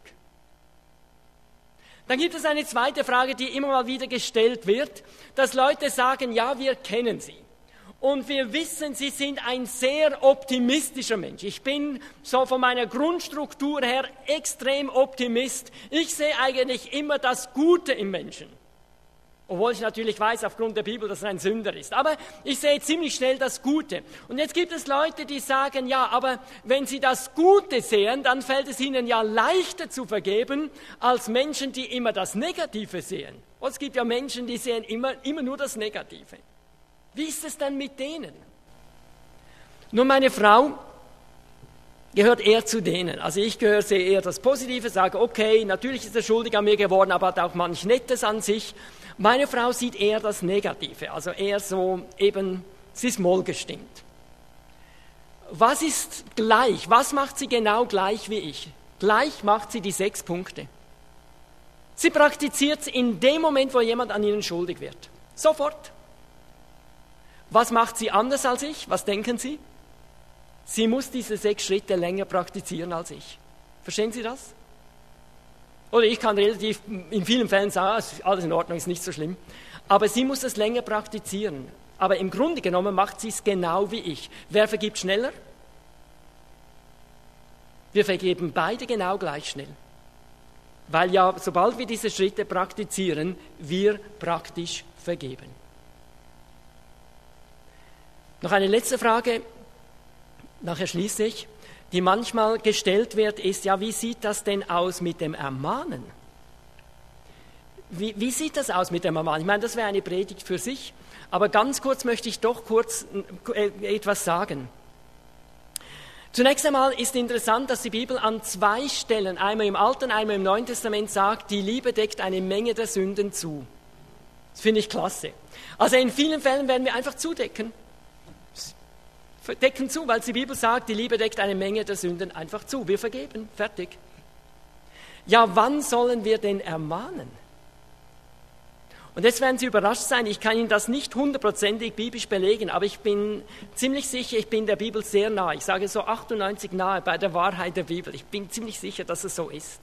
Dann gibt es eine zweite Frage, die immer mal wieder gestellt wird, dass Leute sagen, ja, wir kennen sie. Und wir wissen, sie sind ein sehr optimistischer Mensch. Ich bin so von meiner Grundstruktur her extrem Optimist. Ich sehe eigentlich immer das Gute im Menschen. Obwohl ich natürlich weiß, aufgrund der Bibel, dass er ein Sünder ist. Aber ich sehe ziemlich schnell das Gute. Und jetzt gibt es Leute, die sagen, ja, aber wenn sie das Gute sehen, dann fällt es ihnen ja leichter zu vergeben, als Menschen, die immer das Negative sehen. Und es gibt ja Menschen, die sehen immer, immer nur das Negative. Wie ist es denn mit denen? Nun, meine Frau gehört eher zu denen. Also ich gehöre sehr eher das Positive, sage, okay, natürlich ist er schuldig an mir geworden, aber hat auch manch Nettes an sich. Meine Frau sieht eher das Negative, also eher so eben, sie ist wohlgestimmt. Was ist gleich? Was macht sie genau gleich wie ich? Gleich macht sie die sechs Punkte. Sie praktiziert es in dem Moment, wo jemand an ihnen schuldig wird. Sofort. Was macht sie anders als ich? Was denken Sie? Sie muss diese sechs Schritte länger praktizieren als ich. Verstehen Sie das? Oder ich kann relativ in vielen Fällen sagen, alles in Ordnung, ist nicht so schlimm. Aber sie muss es länger praktizieren. Aber im Grunde genommen macht sie es genau wie ich. Wer vergibt schneller? Wir vergeben beide genau gleich schnell. Weil ja, sobald wir diese Schritte praktizieren, wir praktisch vergeben. Noch eine letzte Frage, nachher schließe ich, die manchmal gestellt wird, ist, ja, wie sieht das denn aus mit dem Ermahnen? Wie, wie sieht das aus mit dem Ermahnen? Ich meine, das wäre eine Predigt für sich, aber ganz kurz möchte ich doch kurz etwas sagen. Zunächst einmal ist interessant, dass die Bibel an zwei Stellen, einmal im Alten, einmal im Neuen Testament, sagt, die Liebe deckt eine Menge der Sünden zu. Das finde ich klasse. Also in vielen Fällen werden wir einfach zudecken. Decken zu, weil die Bibel sagt, die Liebe deckt eine Menge der Sünden einfach zu. Wir vergeben, fertig. Ja, wann sollen wir denn ermahnen? Und jetzt werden Sie überrascht sein, ich kann Ihnen das nicht hundertprozentig biblisch belegen, aber ich bin ziemlich sicher, ich bin der Bibel sehr nahe. Ich sage so achtundneunzig nahe bei der Wahrheit der Bibel. Ich bin ziemlich sicher, dass es so ist.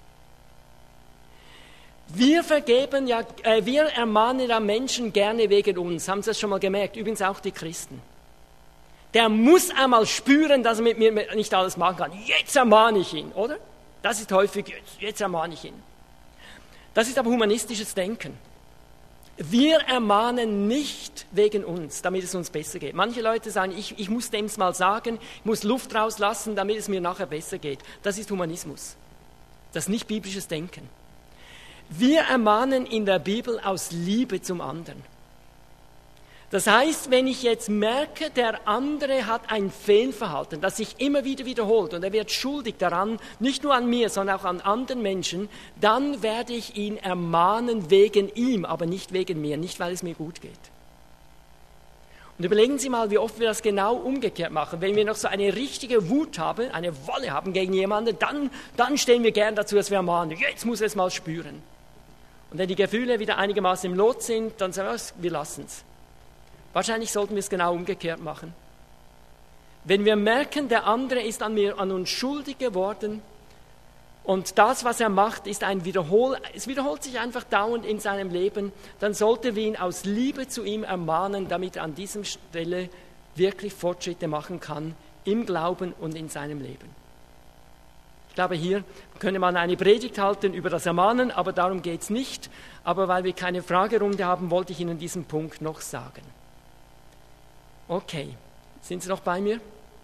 Wir vergeben ja, äh, wir ermahnen ja Menschen gerne wegen uns. Haben Sie das schon mal gemerkt? Übrigens auch die Christen. Der muss einmal spüren, dass er mit mir nicht alles machen kann. Jetzt ermahne ich ihn, oder? Das ist häufig, jetzt, jetzt ermahne ich ihn. Das ist aber humanistisches Denken. Wir ermahnen nicht wegen uns, damit es uns besser geht. Manche Leute sagen, ich, ich muss dem es mal sagen, ich muss Luft rauslassen, damit es mir nachher besser geht. Das ist Humanismus. Das ist nicht biblisches Denken. Wir ermahnen in der Bibel aus Liebe zum anderen. Das heißt, wenn ich jetzt merke, der andere hat ein Fehlverhalten, das sich immer wieder wiederholt und er wird schuldig daran, nicht nur an mir, sondern auch an anderen Menschen, dann werde ich ihn ermahnen wegen ihm, aber nicht wegen mir, nicht weil es mir gut geht. Und überlegen Sie mal, wie oft wir das genau umgekehrt machen. Wenn wir noch so eine richtige Wut haben, eine Wolle haben gegen jemanden, dann, dann stehen wir gern dazu, dass wir ermahnen. Jetzt muss er es mal spüren. Und wenn die Gefühle wieder einigermaßen im Lot sind, dann sagen wir, wir lassen es. Wahrscheinlich sollten wir es genau umgekehrt machen. Wenn wir merken, der andere ist an, mir, an uns schuldig geworden und das, was er macht, ist ein Wiederhol, es wiederholt sich einfach dauernd in seinem Leben, dann sollten wir ihn aus Liebe zu ihm ermahnen, damit er an dieser Stelle wirklich Fortschritte machen kann im Glauben und in seinem Leben. Ich glaube, hier könnte man eine Predigt halten über das Ermahnen, aber darum geht es nicht. Aber weil wir keine Fragerunde haben, wollte ich Ihnen diesen Punkt noch sagen. Okay, sind Sie noch bei mir?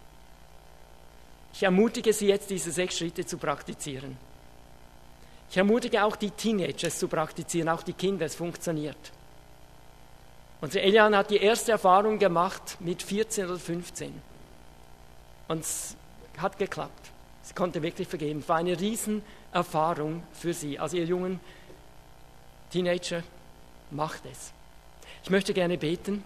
Ich ermutige Sie jetzt, diese sechs Schritte zu praktizieren. Ich ermutige auch die Teenager, es zu praktizieren, auch die Kinder, es funktioniert. Unsere Elian hat die erste Erfahrung gemacht mit vierzehn oder fünfzehn. Und es hat geklappt. Sie konnte wirklich vergeben. Es war eine Riesenerfahrung für sie. Also ihr jungen Teenager, macht es. Ich möchte gerne beten.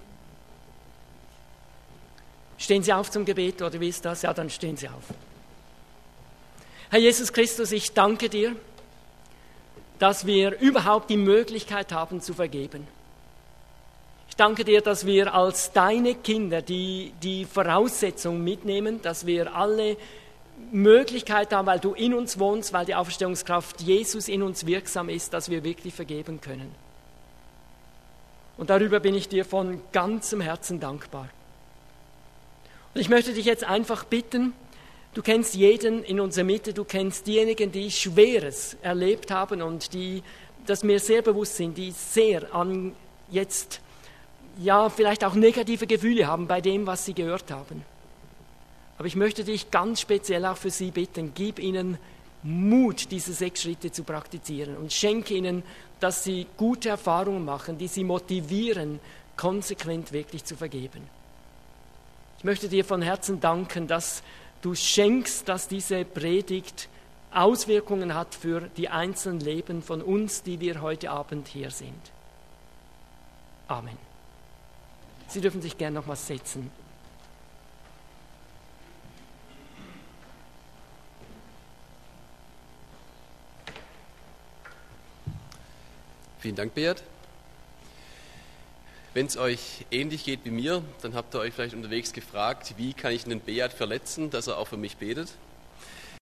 Stehen Sie auf zum Gebet oder wie ist das? Ja, dann stehen Sie auf. Herr Jesus Christus, ich danke dir, dass wir überhaupt die Möglichkeit haben zu vergeben. Ich danke dir, dass wir als deine Kinder die, die Voraussetzung mitnehmen, dass wir alle Möglichkeit haben, weil du in uns wohnst, weil die Auferstehungskraft Jesus in uns wirksam ist, dass wir wirklich vergeben können. Und darüber bin ich dir von ganzem Herzen dankbar. Und ich möchte dich jetzt einfach bitten, du kennst jeden in unserer Mitte, du kennst diejenigen, die Schweres erlebt haben und die das mir sehr bewusst sind, die sehr an jetzt, ja, vielleicht auch negative Gefühle haben bei dem, was sie gehört haben. Aber ich möchte dich ganz speziell auch für sie bitten, gib ihnen Mut, diese sechs Schritte zu praktizieren und schenke ihnen, dass sie gute Erfahrungen machen, die sie motivieren, konsequent wirklich zu vergeben. Ich möchte dir von Herzen danken, dass du schenkst, dass diese Predigt Auswirkungen hat für die einzelnen Leben von uns, die wir heute Abend hier sind. Amen. Sie dürfen sich gerne noch mal setzen. Vielen Dank, Beat. Wenn es euch ähnlich geht wie mir, dann habt ihr euch vielleicht unterwegs gefragt, wie kann ich den Beat verletzen, dass er auch für mich betet.